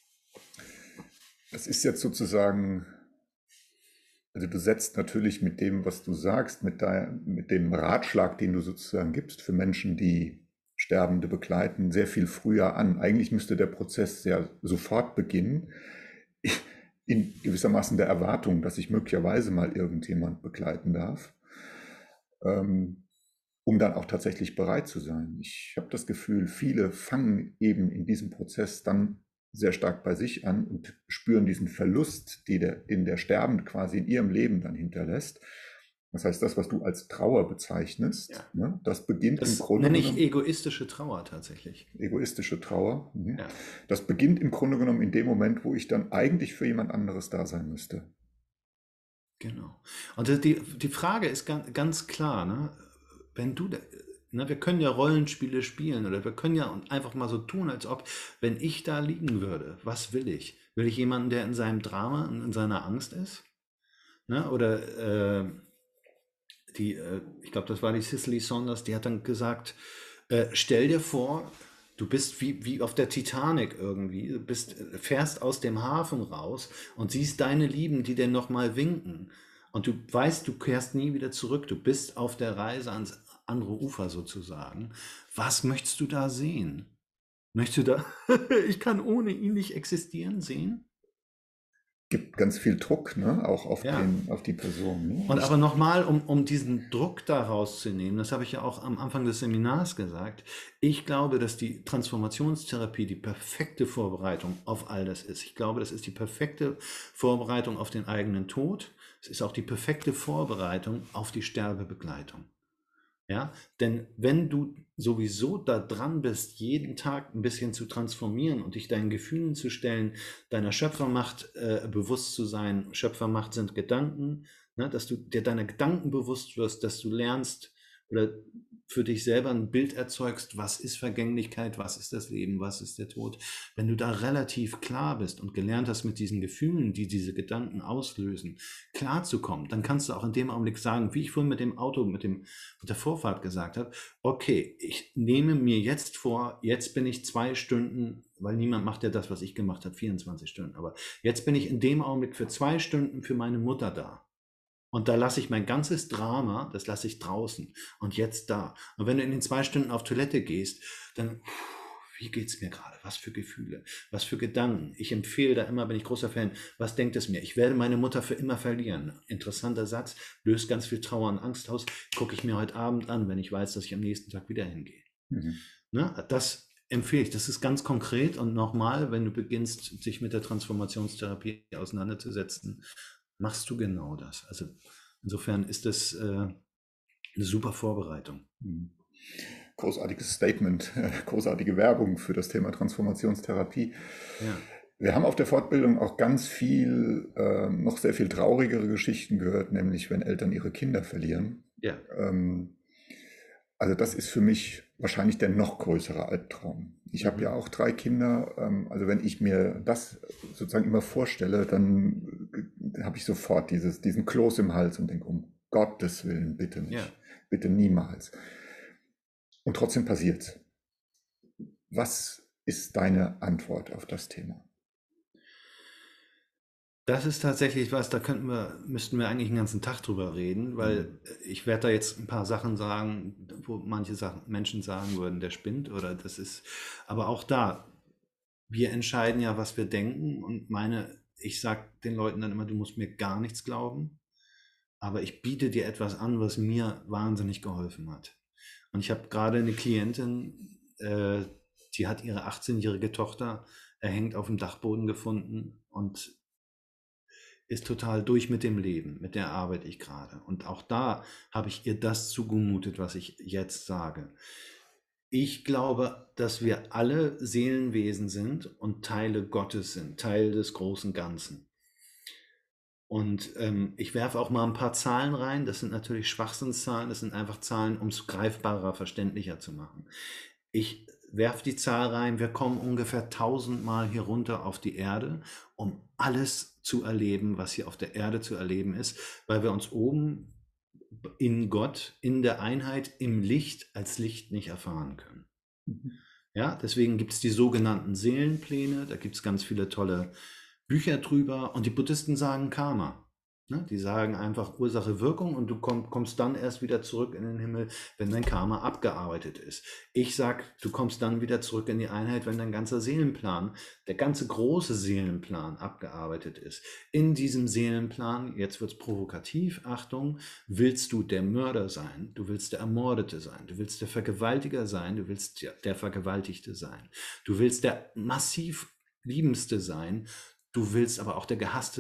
Das ist jetzt sozusagen, also du setzt natürlich mit dem, was du sagst, mit dem Ratschlag, den du sozusagen gibst für Menschen, die Sterbende begleiten, sehr viel früher an. Eigentlich müsste der Prozess ja sofort beginnen, in gewissermaßen der Erwartung, dass ich möglicherweise mal irgendjemand begleiten darf, um dann auch tatsächlich bereit zu sein. Ich habe das Gefühl, viele fangen eben in diesem Prozess dann sehr stark bei sich an und spüren diesen Verlust, den der Sterbende quasi in ihrem Leben dann hinterlässt. Das heißt, das, was du als Trauer bezeichnest, Ja. ne, das beginnt im Das Grunde nenne ich genommen, egoistische Trauer tatsächlich. egoistische Trauer, Ja. das beginnt im Grunde genommen in dem Moment, wo ich dann eigentlich für jemand anderes da sein müsste. Genau. Und die Frage ist ganz klar, ne? Wenn du, ne, wir können ja Rollenspiele spielen oder wir können ja einfach mal so tun, als ob, wenn ich da liegen würde, was will ich? Will ich jemanden, der in seinem Drama und in seiner Angst ist? Ne? Oder ich glaube, das war die Cicely Saunders, die hat dann gesagt, stell dir vor, du bist wie auf der Titanic irgendwie, fährst aus dem Hafen raus und siehst deine Lieben, die dir nochmal winken. Und du weißt, du kehrst nie wieder zurück. Du bist auf der Reise ans andere Ufer sozusagen. Was möchtest du da sehen? Möchtest du da, ich kann ohne ihn nicht existieren, sehen? Gibt ganz viel Druck, ne? Auch Ja. auf die Person. Ne? Und aber nochmal, um diesen Druck da rauszunehmen, das habe ich ja auch am Anfang des Seminars gesagt, ich glaube, dass die Transformationstherapie die perfekte Vorbereitung auf all das ist. Ich glaube, das ist die perfekte Vorbereitung auf den eigenen Tod. Es ist auch die perfekte Vorbereitung auf die Sterbebegleitung. Ja, denn wenn du sowieso da dran bist, jeden Tag ein bisschen zu transformieren und dich deinen Gefühlen zu stellen, deiner Schöpfermacht bewusst zu sein. Schöpfermacht sind Gedanken, ne, dass du dir deiner Gedanken bewusst wirst, dass du lernst oder für dich selber ein Bild erzeugst, was ist Vergänglichkeit, was ist das Leben, was ist der Tod. Wenn du da relativ klar bist und gelernt hast, mit diesen Gefühlen, die diese Gedanken auslösen, klarzukommen, dann kannst du auch in dem Augenblick sagen, wie ich vorhin mit dem Auto, mit der Vorfahrt gesagt habe, okay, ich nehme mir jetzt vor, jetzt bin ich 2 Stunden, weil niemand macht ja das, was ich gemacht habe, 24 Stunden, aber jetzt bin ich in dem Augenblick für 2 Stunden für meine Mutter da. Und da lasse ich mein ganzes Drama, das lasse ich draußen und jetzt da. Und wenn du in den 2 Stunden auf Toilette gehst, dann, wie geht's mir gerade? Was für Gefühle? Was für Gedanken? Ich empfehle da immer, bin ich großer Fan, was denkt es mir? Ich werde meine Mutter für immer verlieren. Interessanter Satz, löst ganz viel Trauer und Angst aus. Gucke ich mir heute Abend an, wenn ich weiß, dass ich am nächsten Tag wieder hingehe. Ne? Das empfehle ich. Das ist ganz konkret. Und nochmal, wenn du beginnst, dich mit der Transformationstherapie auseinanderzusetzen, machst du genau das. Also insofern ist das eine super Vorbereitung. Großartiges Statement, großartige Werbung für das Thema Transformationstherapie. Ja. Wir haben auf der Fortbildung auch ganz viel, noch sehr viel traurigere Geschichten gehört, nämlich wenn Eltern ihre Kinder verlieren. Ja. Also das ist für mich wahrscheinlich der noch größere Albtraum. Ich habe ja auch 3 Kinder, also wenn ich mir das sozusagen immer vorstelle, dann habe ich sofort diesen Kloß im Hals und denke, um Gottes Willen, bitte nicht, Ja. bitte niemals. Und trotzdem passiert's. Was ist deine Antwort auf das Thema? Das ist tatsächlich was, da müssten wir eigentlich einen ganzen Tag drüber reden, weil ich werde da jetzt ein paar Sachen sagen, wo manche Menschen sagen würden, der spinnt oder das ist, aber auch da, wir entscheiden ja, was wir denken und ich sage den Leuten dann immer, du musst mir gar nichts glauben, aber ich biete dir etwas an, was mir wahnsinnig geholfen hat. Und ich habe gerade eine Klientin, die hat ihre 18-jährige Tochter erhängt auf dem Dachboden gefunden und ist total durch mit dem Leben, mit der arbeite ich gerade. Und auch da habe ich ihr das zugemutet, was ich jetzt sage. Ich glaube, dass wir alle Seelenwesen sind und Teile Gottes sind, Teil des großen Ganzen. Und ich werfe auch mal ein paar Zahlen rein. Das sind natürlich Schwachsinnszahlen. Das sind einfach Zahlen, um es greifbarer, verständlicher zu machen. Ich werfe die Zahl rein, wir kommen ungefähr 1000 Mal hier runter auf die Erde, um alles zu erleben, was hier auf der Erde zu erleben ist, weil wir uns oben in Gott, in der Einheit, im Licht als Licht nicht erfahren können. Ja, deswegen gibt es die sogenannten Seelenpläne, da gibt es ganz viele tolle Bücher drüber und die Buddhisten sagen Karma. Ne? Die sagen einfach Ursache, Wirkung und du kommst dann erst wieder zurück in den Himmel, wenn dein Karma abgearbeitet ist. Ich sag, du kommst dann wieder zurück in die Einheit, wenn dein ganzer Seelenplan, der ganze große Seelenplan abgearbeitet ist. In diesem Seelenplan, jetzt wird's provokativ, Achtung, willst du der Mörder sein, du willst der Ermordete sein, du willst der Vergewaltiger sein, du willst der Vergewaltigte sein, du willst der massiv Liebendste sein. Du willst aber auch der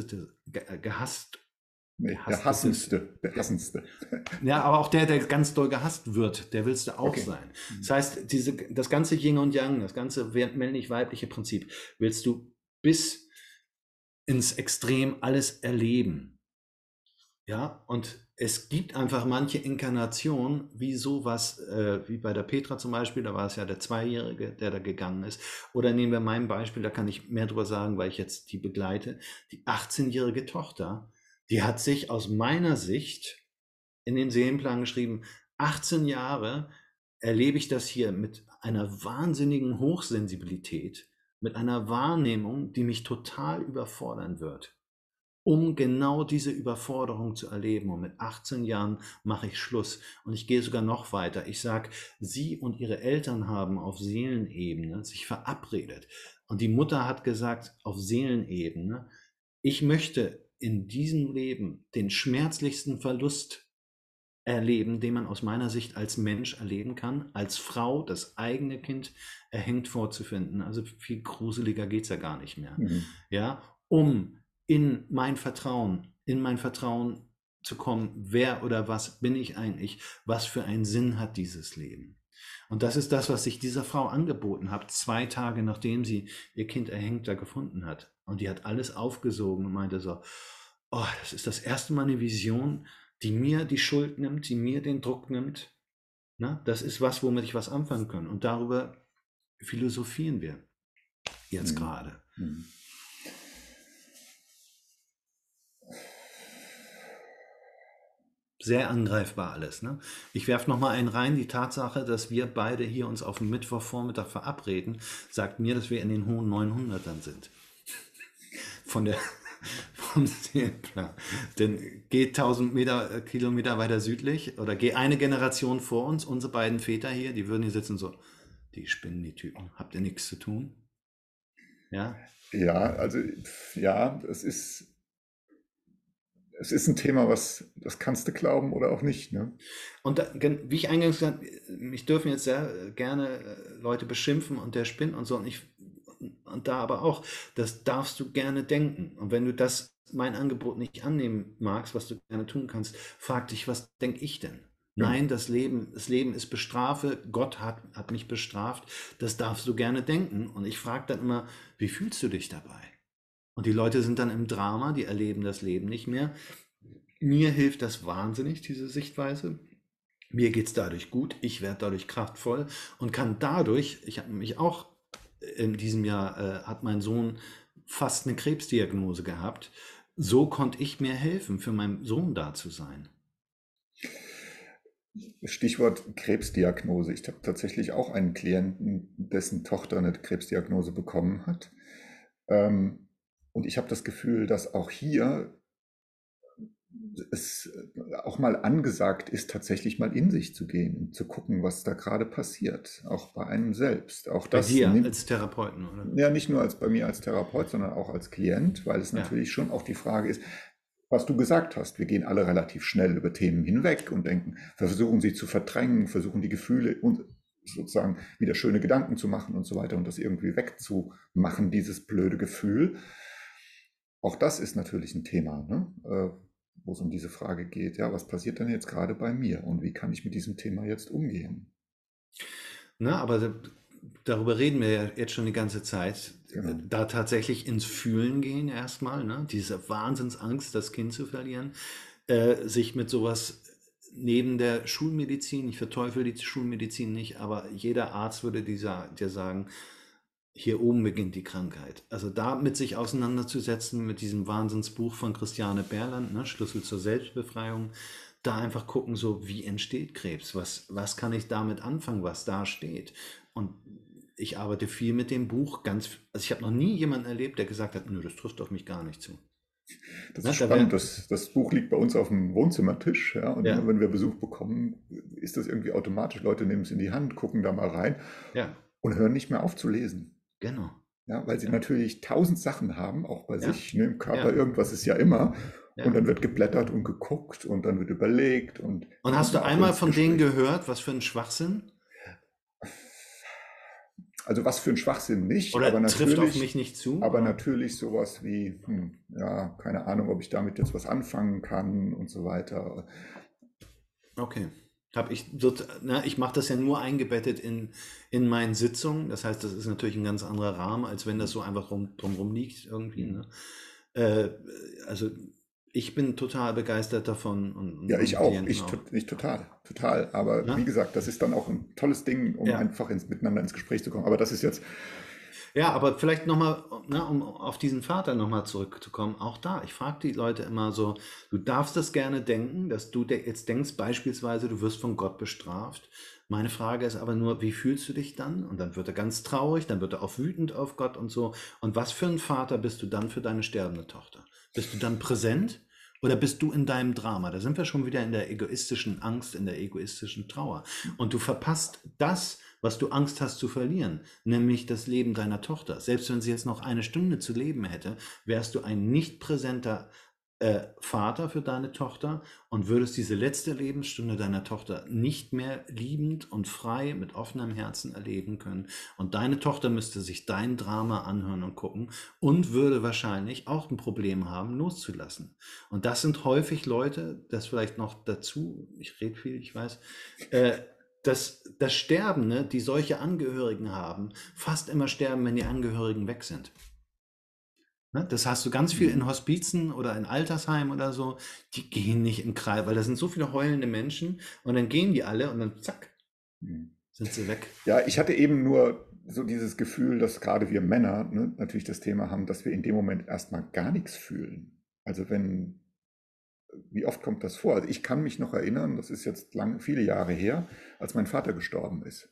Der Hassendste. Ja, aber auch der ganz doll gehasst wird, der willst du auch Okay. sein. Das heißt, das ganze Yin und Yang, das ganze männlich-weibliche Prinzip, willst du bis ins Extrem alles erleben. Ja, und es gibt einfach manche Inkarnationen, wie sowas, wie bei der Petra zum Beispiel, da war es ja der Zweijährige, der da gegangen ist. Oder nehmen wir mein Beispiel, da kann ich mehr drüber sagen, weil ich jetzt die begleite. Die 18-jährige Tochter, die hat sich aus meiner Sicht in den Seelenplan geschrieben, 18 Jahre erlebe ich das hier mit einer wahnsinnigen Hochsensibilität, mit einer Wahrnehmung, die mich total überfordern wird, um genau diese Überforderung zu erleben. Und mit 18 Jahren mache ich Schluss. Und ich gehe sogar noch weiter. Ich sage, sie und ihre Eltern haben auf Seelenebene sich verabredet. Und die Mutter hat gesagt, auf Seelenebene, ich möchte in diesem Leben den schmerzlichsten Verlust erleben, den man aus meiner Sicht als Mensch erleben kann, als Frau das eigene Kind erhängt vorzufinden. Also viel gruseliger geht es ja gar nicht mehr. Ja, um in mein Vertrauen zu kommen, wer oder was bin ich eigentlich, was für einen Sinn hat dieses Leben. Und das ist das, was ich dieser Frau angeboten habe, 2 Tage nachdem sie ihr Kind erhängt da gefunden hat. Und die hat alles aufgesogen und meinte so, oh, das ist das erste Mal eine Vision, die mir die Schuld nimmt, die mir den Druck nimmt. Na, das ist was, womit ich was anfangen kann. Und darüber philosophieren wir jetzt gerade. Sehr angreifbar alles. Ne? Ich werfe nochmal einen rein. Die Tatsache, dass wir beide hier uns auf dem Mittwochvormittag verabreden, sagt mir, dass wir in den hohen 900ern sind. Vom Seelenplan. Denn geh 1000 Kilometer weiter südlich oder geh eine Generation vor uns, unsere beiden Väter hier, die würden hier sitzen so, die spinnen, die Typen. Habt ihr nichts zu tun? Ja? Ja, also ja, es ist ein Thema, das kannst du glauben oder auch nicht. Ne? Und da, wie ich eingangs gesagt habe, mich dürfen jetzt sehr gerne Leute beschimpfen und der spinnt und so. Und da aber auch, das darfst du gerne denken. Und wenn du mein Angebot nicht annehmen magst, was du gerne tun kannst, frag dich, was denke ich denn? Ja. Nein, das Leben ist Bestrafe, Gott hat mich bestraft, das darfst du gerne denken. Und ich frage dann immer, wie fühlst du dich dabei? Und die Leute sind dann im Drama, die erleben das Leben nicht mehr. Mir hilft das wahnsinnig, diese Sichtweise. Mir geht es dadurch gut, ich werde dadurch kraftvoll und kann dadurch, ich habe nämlich auch in diesem Jahr, hat mein Sohn fast eine Krebsdiagnose gehabt, so konnte ich mir helfen, für meinen Sohn da zu sein. Stichwort Krebsdiagnose. Ich habe tatsächlich auch einen Klienten, dessen Tochter eine Krebsdiagnose bekommen hat. Und ich habe das Gefühl, dass auch hier es auch mal angesagt ist, tatsächlich mal in sich zu gehen und zu gucken, was da gerade passiert, auch bei einem selbst. Auch Bei das dir als Therapeuten, oder? Ja, nicht nur bei mir als Therapeut, sondern auch als Klient, weil es natürlich schon auch die Frage ist, was du gesagt hast, wir gehen alle relativ schnell über Themen hinweg und denken, versuchen sie zu verdrängen, versuchen die Gefühle und sozusagen wieder schöne Gedanken zu machen und so weiter und das irgendwie wegzumachen, dieses blöde Gefühl. Auch das ist natürlich ein Thema, ne? Wo es um diese Frage geht, ja, was passiert denn jetzt gerade bei mir und wie kann ich mit diesem Thema jetzt umgehen? Na, aber darüber reden wir ja jetzt schon die ganze Zeit. Genau. Da tatsächlich ins Fühlen gehen erstmal, ne? Diese Wahnsinnsangst, das Kind zu verlieren, sich mit sowas neben der Schulmedizin, ich verteufel die Schulmedizin nicht, aber jeder Arzt würde dir sagen, hier oben beginnt die Krankheit. Also da mit sich auseinanderzusetzen, mit diesem Wahnsinnsbuch von Christiane Berland, ne, Schlüssel zur Selbstbefreiung, da einfach gucken, so wie entsteht Krebs, was kann ich damit anfangen, was da steht. Und ich arbeite viel mit dem Buch, also ich habe noch nie jemanden erlebt, der gesagt hat, nö, das trifft auf mich gar nicht zu. Das ist spannend, das Buch liegt bei uns auf dem Wohnzimmertisch, ja, und immer wenn wir Besuch bekommen, ist das irgendwie automatisch, Leute nehmen es in die Hand, gucken da mal rein und hören nicht mehr auf zu lesen. Genau. Ja, weil sie natürlich 1000 Sachen haben, auch bei sich, ne, im Körper, irgendwas ist ja immer. Und dann wird geblättert und geguckt und dann wird überlegt. Und hast du einmal von denen gehört, was für ein Schwachsinn? Also was für ein Schwachsinn nicht, Oder aber trifft auf natürlich, mich nicht zu? aber natürlich sowas wie, ja, keine Ahnung, ob ich damit jetzt was anfangen kann und so weiter. Okay. Ich mache das ja nur eingebettet in meinen Sitzungen. Das heißt, das ist natürlich ein ganz anderer Rahmen, als wenn das so einfach drumrum liegt irgendwie. Ne? Also ich bin total begeistert davon. Und Ja, ich auch. Klienten Ich total. Aber Ja? wie gesagt, das ist dann auch ein tolles Ding, um Ja. einfach miteinander ins Gespräch zu kommen. Aber das ist jetzt, Ja, aber vielleicht nochmal, um auf diesen Vater nochmal zurückzukommen, auch da, ich frage die Leute immer so, du darfst das gerne denken, dass du jetzt denkst beispielsweise, du wirst von Gott bestraft. Meine Frage ist aber nur, wie fühlst du dich dann? Und dann wird er ganz traurig, dann wird er auch wütend auf Gott und so. Und was für ein Vater bist du dann für deine sterbende Tochter? Bist du dann präsent? Oder bist du in deinem Drama? Da sind wir schon wieder in der egoistischen Angst, in der egoistischen Trauer. Und du verpasst das, was du Angst hast zu verlieren, nämlich das Leben deiner Tochter. Selbst wenn sie jetzt noch eine Stunde zu leben hätte, wärst du ein nicht präsenter Vater für deine Tochter und würdest diese letzte Lebensstunde deiner Tochter nicht mehr liebend und frei mit offenem Herzen erleben können. Und deine Tochter müsste sich dein Drama anhören und gucken und würde wahrscheinlich auch ein Problem haben, loszulassen. Und das sind häufig Leute, das vielleicht noch dazu, ich rede viel, ich weiß, das Sterben, die solche Angehörigen haben, fast immer sterben, wenn die Angehörigen weg sind. Das hast du ganz viel in Hospizen oder in Altersheimen oder so, die gehen nicht im Kreis, weil da sind so viele heulende Menschen und dann gehen die alle und dann zack, sind sie weg. ja, ich hatte eben nur so dieses Gefühl, dass gerade wir Männer natürlich das Thema haben, dass wir in dem Moment erstmal gar nichts fühlen. Also wie oft kommt das vor? Also ich kann mich noch erinnern, das ist jetzt viele Jahre her, als mein Vater gestorben ist.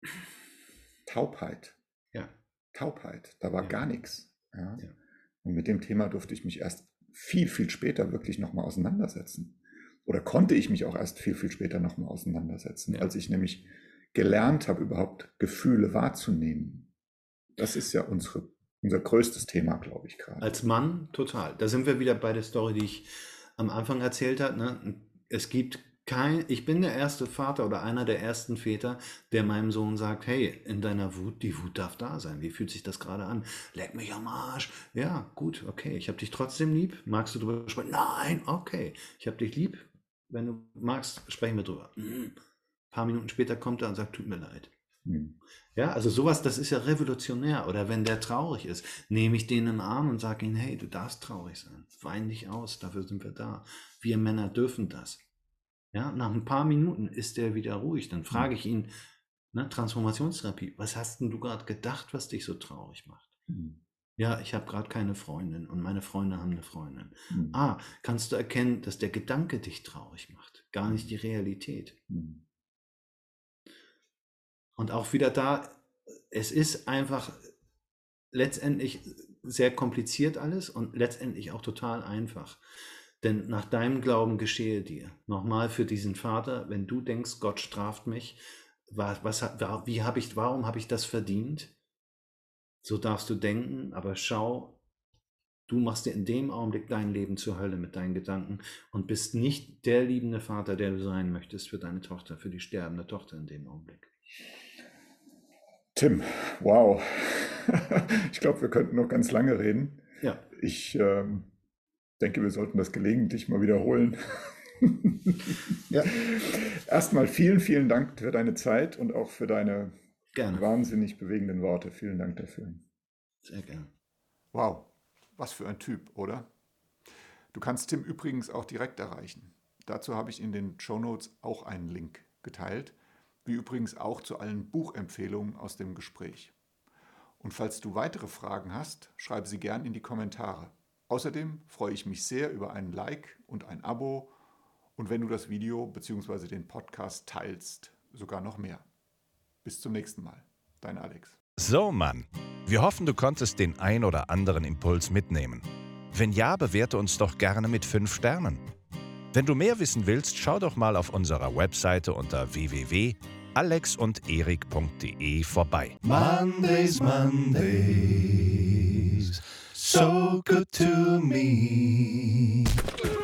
Taubheit. Ja. Taubheit. Da war Ja. gar nichts. Ja. Ja. Und mit dem Thema durfte ich mich erst viel, viel später wirklich nochmal auseinandersetzen. Oder konnte ich mich auch erst viel, viel später nochmal auseinandersetzen, Ja. als ich nämlich gelernt habe, überhaupt Gefühle wahrzunehmen. Das ist ja unser größtes Thema, glaube ich, gerade. Als Mann total. Da sind wir wieder bei der Story, die ich am Anfang erzählt habe. Ne? Es gibt ich bin der erste Vater oder einer der ersten Väter, der meinem Sohn sagt, hey, in deiner Wut, die Wut darf da sein. Wie fühlt sich das gerade an? Leck mich am Arsch. Ja, gut, okay. Ich habe dich trotzdem lieb. Magst du drüber sprechen? Nein, okay. Ich habe dich lieb. Wenn du magst, sprechen wir drüber. Ein paar Minuten später kommt er und sagt, tut mir leid. Ja, also sowas, das ist ja revolutionär. Oder wenn der traurig ist, nehme ich den im Arm und sage ihm, hey, du darfst traurig sein. Wein dich aus, dafür sind wir da. Wir Männer dürfen das. Ja, nach ein paar Minuten ist der wieder ruhig. Dann frage ich ihn, Transformationstherapie, was hast denn du gerade gedacht, was dich so traurig macht? Ja, ich habe gerade keine Freundin und meine Freunde haben eine Freundin. Kannst du erkennen, dass der Gedanke dich traurig macht, gar nicht die Realität. Und auch wieder da, es ist einfach letztendlich sehr kompliziert alles und letztendlich auch total einfach. Denn nach deinem Glauben geschehe dir. Nochmal für diesen Vater, wenn du denkst, Gott straft mich, warum habe ich das verdient? So darfst du denken, aber schau, du machst dir in dem Augenblick dein Leben zur Hölle mit deinen Gedanken und bist nicht der liebende Vater, der du sein möchtest für deine Tochter, für die sterbende Tochter in dem Augenblick. Tim, wow. Ich glaube, wir könnten noch ganz lange reden. Ja. Ich denke, wir sollten das gelegentlich mal wiederholen. Ja. Erstmal vielen, vielen Dank für deine Zeit und auch für deine Gerne. wahnsinnig bewegenden Worte. Vielen Dank dafür. Sehr gerne. Wow, was für ein Typ, oder? Du kannst Tim übrigens auch direkt erreichen. Dazu habe ich in den Shownotes auch einen Link geteilt, wie übrigens auch zu allen Buchempfehlungen aus dem Gespräch. Und falls du weitere Fragen hast, schreib sie gern in die Kommentare. Außerdem freue ich mich sehr über einen Like und ein Abo und wenn du das Video bzw. den Podcast teilst, sogar noch mehr. Bis zum nächsten Mal. Dein Alex. So, Mann. Wir hoffen, du konntest den ein oder anderen Impuls mitnehmen. Wenn ja, bewerte uns doch gerne mit 5 Sternen. Wenn du mehr wissen willst, schau doch mal auf unserer Webseite unter www.alexunderik.de vorbei. Mondays, so good to me.